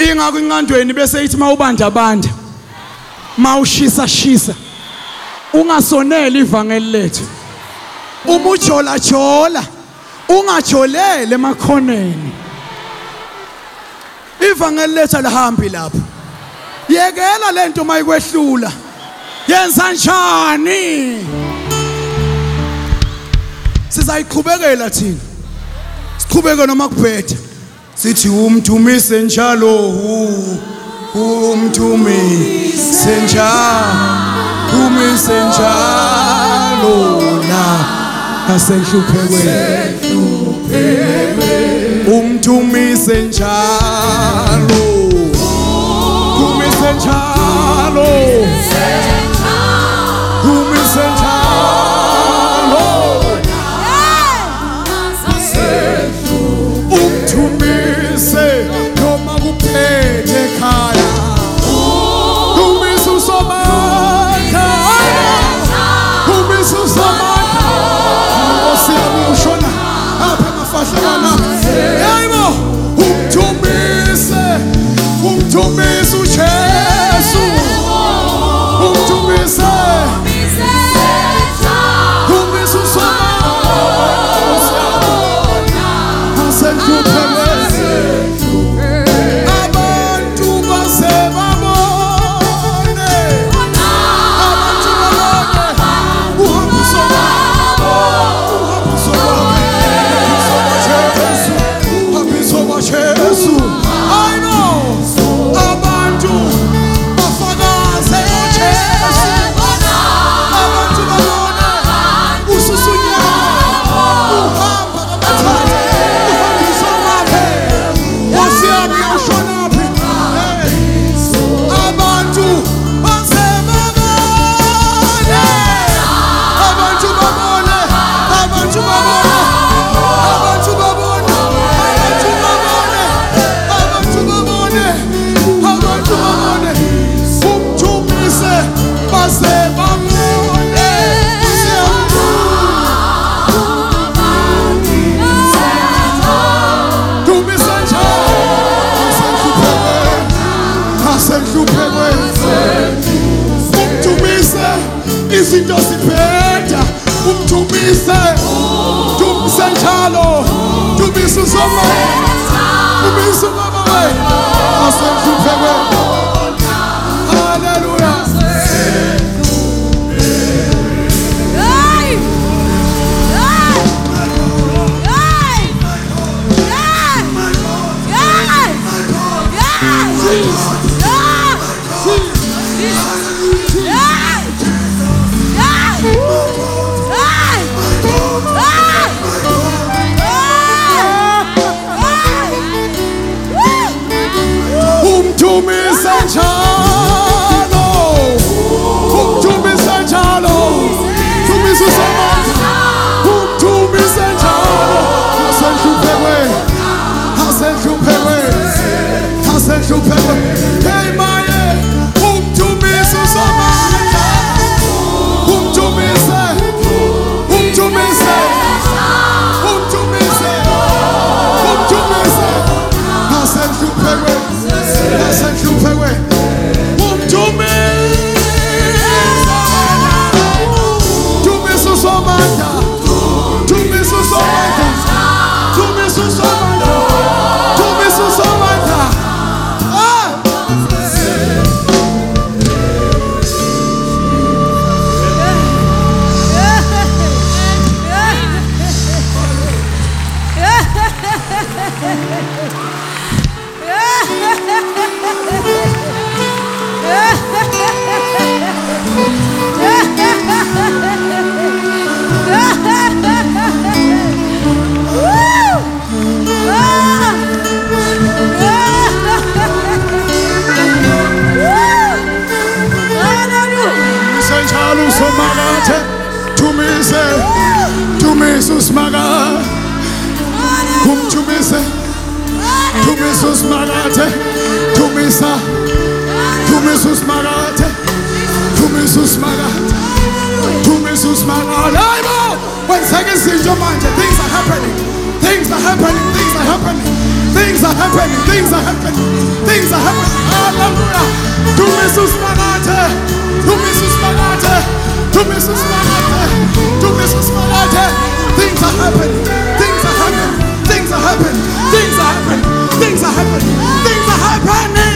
ingakho ingqandweni bese ithi mawubanda banda mawushisa shisa ungasoneli ivangeli lethu uma ujola jola ungajolele emakhoneni ivangeli lethu alihambi lapho yekela lento mayikwehlula yenza njani sizayiqhubekela thina siqhubeke noma kubhethe sithi umdumise njalo umdumise njalo umise njalo na asenhluphekweni umdumise njalo umise njalo umise njalo umdumise noma kuphethe ekhaya umise usobakha umise usobakha osiyami ushona apha emafahlana yebo umdumise uJesu umdumise umise usobakha asenhluphekweni abantu basebabone abantu babone uhambiso Jesu I know abantu bafakaze Jesu abantu babone ususunya uhamba kabathathe uhambiso wakhe wasiyami ushonaphi abantu basebabone abantu babone abantu babone abantu babone umdumise basebabone dumise asenhluphekweni umdumise izinto ziphetha umdumise dumise njalo dumise usobakha dumise ubaba asenhluphekweni haleluya umdumise njalo umdumise njalo dumise usobakha umdumise njalo asenhluphekweni hey maye umdumise usobakha umdumise asenhluphekweni dumise usobakha dumise usobakha dumise usobakha dumise usobakha Somakathe dumise uSmakathe kumdumise dumise uSmakathe dumise uSmakathe dumise uSmakathe dumise uSmakathe hayibo kwenzeka izinto manje things are happening things are happening Things are happening. Things are happening. Things are happening. Hallelujah. To Mrs. Magate. To Mrs. Magate. To Mrs. Magate. To Mrs. Magate. Things are happening. Things are happening. Things are happening. Things are happening. Things are happening. Things are happening.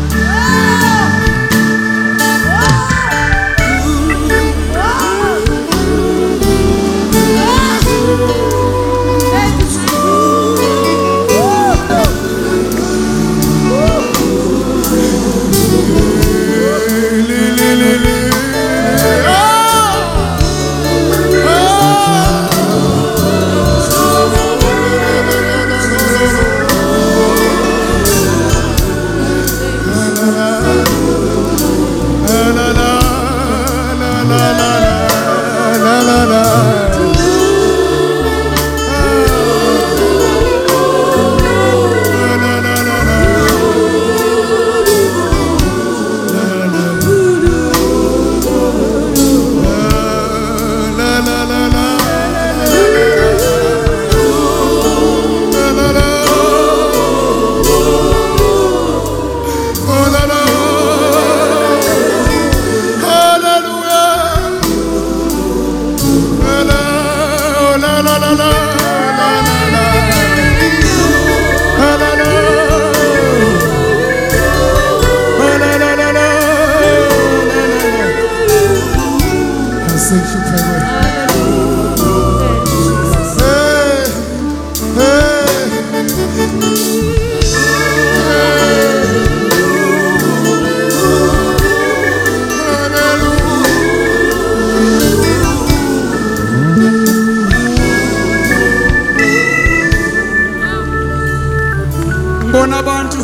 Bona abantu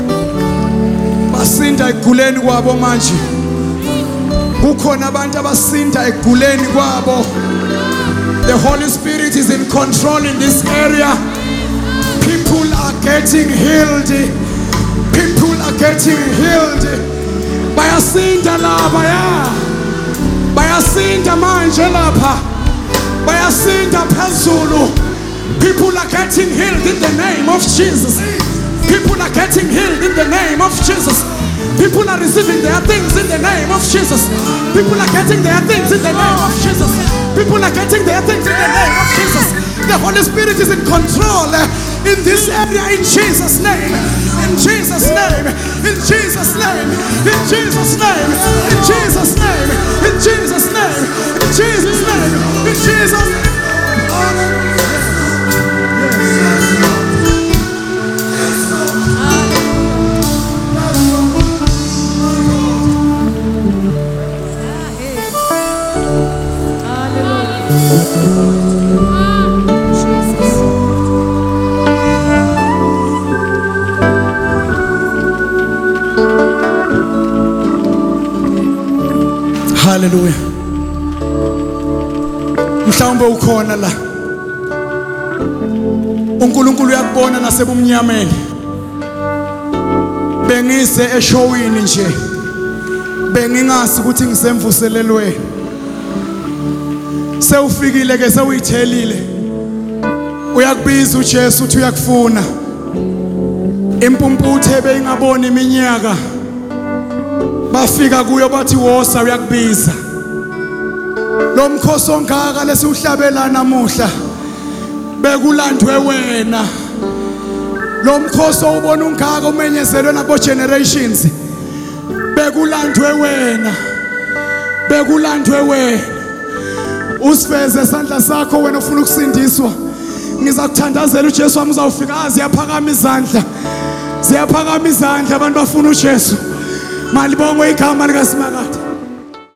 basinda eguleni kwabo manje. Kukhona abantu abasinda eguleni kwabo. The Holy Spirit is in control in this area. People are getting healed. People are getting healed. Bayasinda laba ya. Bayasinda manje lapha. Bayasinda phezulu. People are getting healed in the name of Jesus. People are getting healed in the name of Jesus. People are receiving their things in the name of Jesus. People are getting their things in the name of Jesus. People are getting their things in the name of Jesus. The Holy Spirit is in control in this area in Jesus' name. In Jesus' name. In Jesus' name. In Jesus' name. In Jesus' name. In Jesus' name. In Jesus' name. In Jesus' name. Hallelujah. Mhlawumbe ukhona la. uNkulunkulu uyakubona nasebumnyameni. Bengise eshowini nje. Bengingazi ukuthi ngisemvuselelweni. Sewufikile ke sewuyithelile. Uyakubiza uJesu uthi uyakufuna. Impumputhe beyingabona iminyaka. Bafika kuyo bathi wosa uyakubiza. Lo mkhosi ongaka lesiuhlabela namuhla bekulandwe wena. Lo mkhosi ubona ungaka umenyezelwe nabo generations bekulandwe wena. Bekulandwe wena. Usiveze isandla sakho wena ufuna ukusindiswa. Ngizakuthandazela uJesu wami uzawufika ziyaphakama izandla. Ziyaphakama izandla abantu bafuna uJesu. Malibongo igama likaSimakade.